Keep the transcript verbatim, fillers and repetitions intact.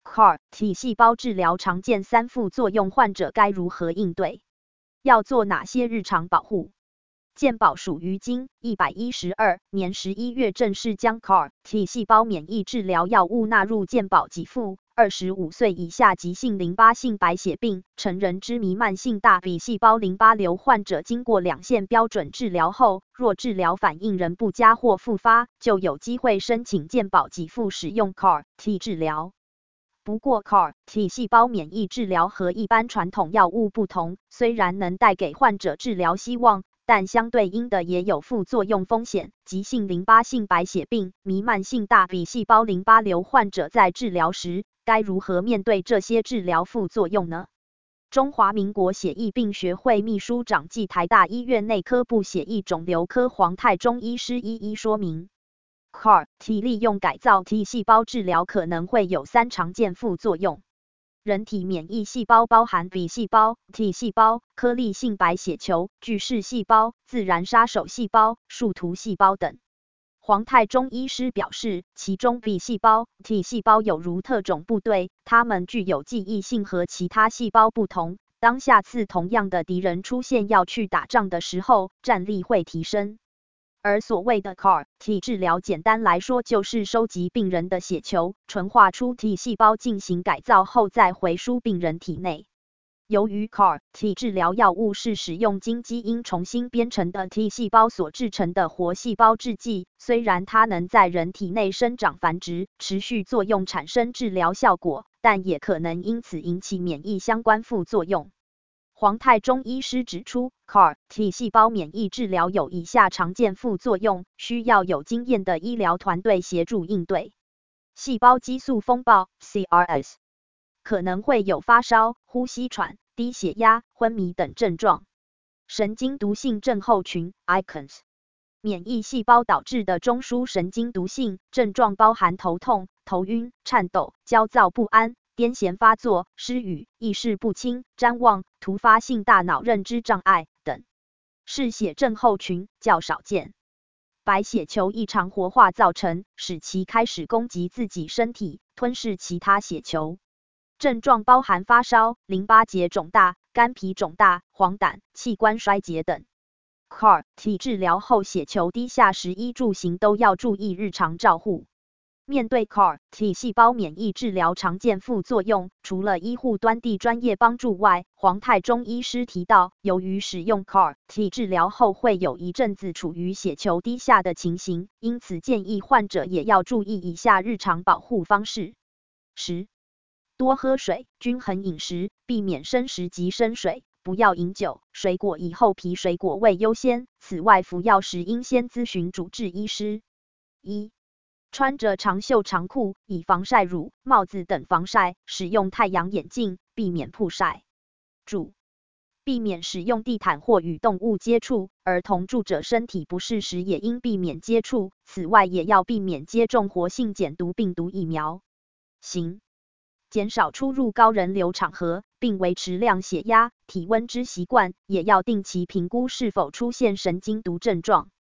C A R T 细胞治疗常见三副作用，患者该如何应对？要做哪些日常保护？健保署于今一百一十二年十一月正式将 C A R T 细胞免疫治疗药物纳入健保给付。二十五岁以下急性淋巴性白血病、成人之弥漫性大 B 细胞淋巴瘤患者，经过两线标准治疗后，若治疗反应仍不佳或复发，就有机会申请健保给付使用 C A R T 治疗。不过 C A R T 细胞免疫治疗和一般传统药物不同，虽然能带给患者治疗希望，但相对应的也有副作用风险。急性淋巴性白血病、弥漫性大 B 细胞淋巴瘤患者在治疗时，该如何面对这些治疗副作用呢？中华民国血液病学会秘书长暨台大医院内科部血液肿瘤科黄泰忠医师一一说明。C A R T 利用改造 T 细胞治疗可能会有三常见副作用。人体免疫细胞包含 B 细胞、T 细胞、颗粒性白血球、巨噬细胞、自然杀手细胞、树突细胞等。黄泰忠医师表示，其中 B 细胞、T 细胞有如特种部队，它们具有记忆性和其他细胞不同。当下次同样的敌人出现要去打仗的时候，战力会提升。而所谓的 C A R T 治疗，简单来说就是收集病人的血球，纯化出 T 细胞进行改造后再回输病人体内。由于 C A R T 治疗药物是使用经基因重新编程的 T 细胞所制成的活细胞制剂，虽然它能在人体内生长繁殖，持续作用产生治疗效果，但也可能因此引起免疫相关副作用。黄泰忠医师指出 ，C A R T 细胞免疫治疗有以下常见副作用，需要有经验的医疗团队协助应对。细胞激素风暴 C R S 可能会有发烧、呼吸喘、低血压、昏迷等症状。神经毒性症候群 I C O N S 免疫细胞导致的中枢神经毒性症状包含头痛、头晕、颤抖、焦躁不安、癫痫发作、失语、意识不清、谵妄、突发性大脑认知障碍等。嗜血症候群较少见，白血球异常活化造成，使其开始攻击自己身体，吞噬其他血球。症状包含发烧、淋巴结肿大、肝皮肿大、黄疸、器官衰竭等。C A R T 治疗后血球低下时，衣住行都要注意日常照护。面对 C A R T 细胞免疫治疗常见副作用，除了医护端的专业帮助外，黄泰忠医师提到，由于使用 C A R T 治疗后会有一阵子处于血球低下的情形，因此建议患者也要注意以下日常保护方式。十、多喝水，均衡饮食，避免生食及生水，不要饮酒，水果以厚皮水果为优先。此外，服药时应先咨询主治医师。一、穿着长袖长裤，以防晒乳、帽子等防晒，使用太阳眼镜，避免曝晒。注：避免使用地毯或与动物接触，儿童住者身体不适时也应避免接触。此外，也要避免接种活性减毒病毒疫苗。行。减少出入高人流场合，并维持量血压、体温之习惯，也要定期评估是否出现神经毒症状。